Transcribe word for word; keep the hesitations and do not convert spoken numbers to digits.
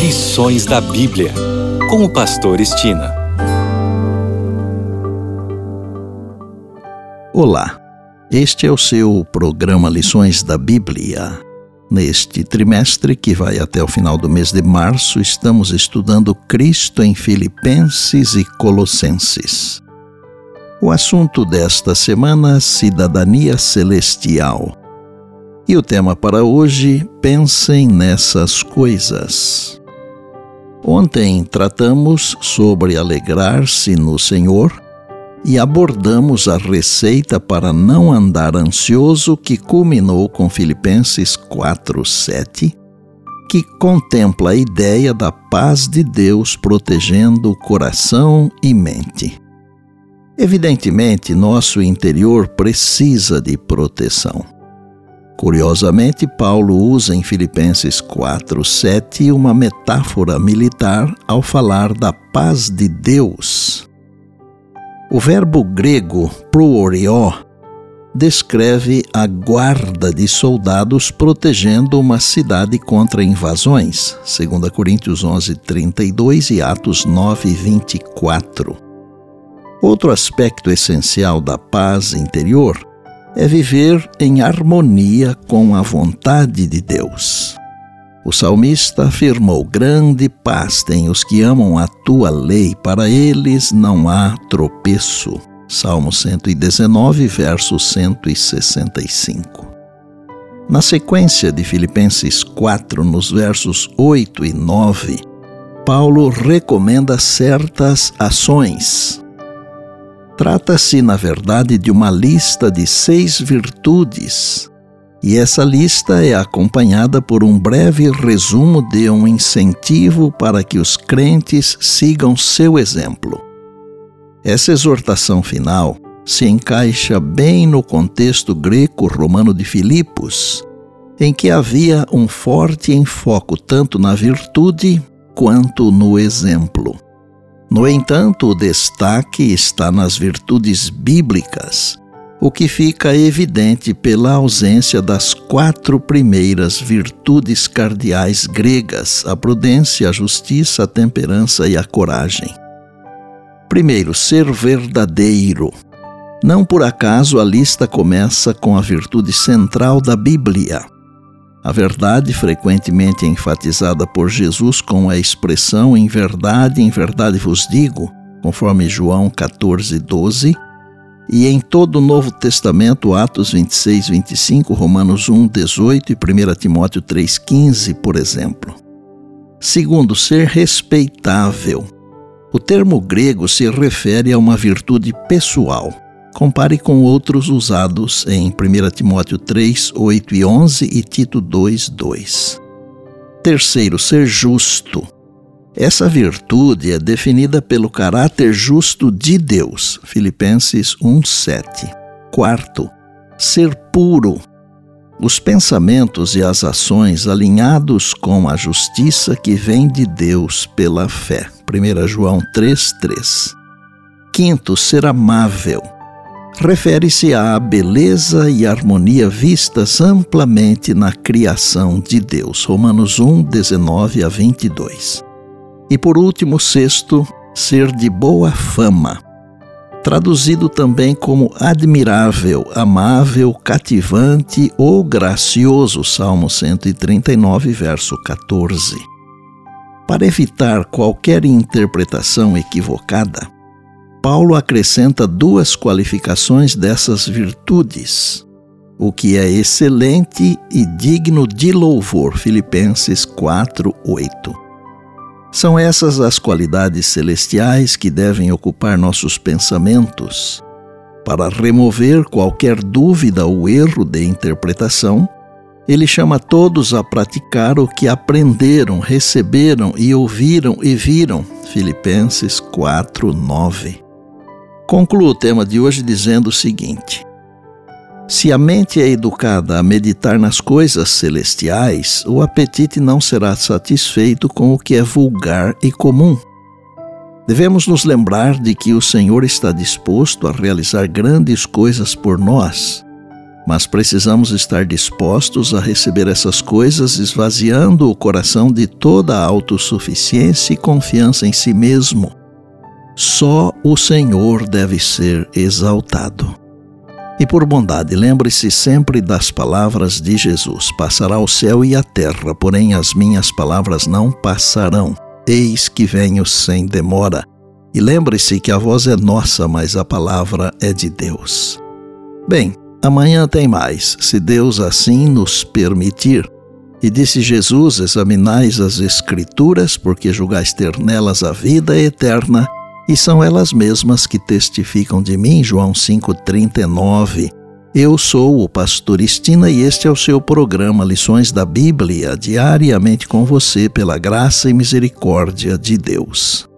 Lições da Bíblia, com o pastor Estina. Olá, este é o seu programa Lições da Bíblia. Neste trimestre, que vai até o final do mês de março, estamos estudando Cristo em Filipenses e Colossenses. O assunto desta semana, cidadania celestial. E o tema para hoje, pensem nessas coisas. Ontem tratamos sobre alegrar-se no Senhor e abordamos a receita para não andar ansioso, que culminou com Filipenses quatro, sete, que contempla a ideia da paz de Deus protegendo coração e mente. Evidentemente, nosso interior precisa de proteção. Curiosamente, Paulo usa em Filipenses quatro, sete uma metáfora militar ao falar da paz de Deus. O verbo grego proorió descreve a guarda de soldados protegendo uma cidade contra invasões, segundo Coríntios onze, trinta e dois e Atos nove, vinte e quatro. Outro aspecto essencial da paz interior é viver em harmonia com a vontade de Deus. O salmista afirmou: grande paz têm os que amam a tua lei, para eles não há tropeço. Salmo cento e dezenove, verso cento e sessenta e cinco. Na sequência de Filipenses quatro, nos versos oito e nove, Paulo recomenda certas ações. Trata-se, na verdade, de uma lista de seis virtudes, e essa lista é acompanhada por um breve resumo de um incentivo para que os crentes sigam seu exemplo. Essa exortação final se encaixa bem no contexto greco-romano de Filipos, em que havia um forte enfoque tanto na virtude quanto no exemplo. No entanto, o destaque está nas virtudes bíblicas, o que fica evidente pela ausência das quatro primeiras virtudes cardeais gregas: a prudência, a justiça, a temperança e a coragem. Primeiro, ser verdadeiro. Não por acaso a lista começa com a virtude central da Bíblia. A verdade, frequentemente enfatizada por Jesus com a expressão em verdade, em verdade vos digo, conforme João quatorze, doze, e em todo o Novo Testamento, Atos vinte e seis, vinte e cinco, Romanos um, dezoito e primeira Timóteo três, quinze, por exemplo. Segundo, ser respeitável. O termo grego se refere a uma virtude pessoal. Compare com outros usados em primeira Timóteo três, oito e onze e Tito dois, dois. Terceiro, ser justo. Essa virtude é definida pelo caráter justo de Deus, Filipenses um, sete. Quarto, ser puro. Os pensamentos e as ações alinhados com a justiça que vem de Deus pela fé, primeira João três, três. Quinto, ser amável. Refere-se à beleza e harmonia vistas amplamente na criação de Deus, Romanos um, dezenove a vinte e dois. E por último, sexto, ser de boa fama. Traduzido também como admirável, amável, cativante ou gracioso, Salmo cento e trinta e nove, verso quatorze. Para evitar qualquer interpretação equivocada, Paulo acrescenta duas qualificações dessas virtudes, o que é excelente e digno de louvor, Filipenses quatro, oito. São essas as qualidades celestiais que devem ocupar nossos pensamentos. Para remover qualquer dúvida ou erro de interpretação, ele chama todos a praticar o que aprenderam, receberam e ouviram e viram, Filipenses quatro, nove. Concluo o tema de hoje dizendo o seguinte: se a mente é educada a meditar nas coisas celestiais, o apetite não será satisfeito com o que é vulgar e comum. Devemos nos lembrar de que o Senhor está disposto a realizar grandes coisas por nós, Mas precisamos estar dispostos a receber essas coisas, esvaziando o coração de toda a autossuficiência e confiança em si mesmo. Só o Senhor deve ser exaltado. E por bondade, lembre-se sempre das palavras de Jesus: passará o céu e a terra, porém as minhas palavras não passarão. Eis que venho sem demora. E lembre-se que a voz é nossa, mas a palavra é de Deus. Bem, amanhã tem mais, se Deus assim nos permitir. E disse Jesus: examinais as Escrituras, porque julgais ter nelas a vida eterna, e são elas mesmas que testificam de mim. João cinco, trinta e nove. Eu sou o pastor Estina e este é o seu programa Lições da Bíblia, diariamente com você pela graça e misericórdia de Deus.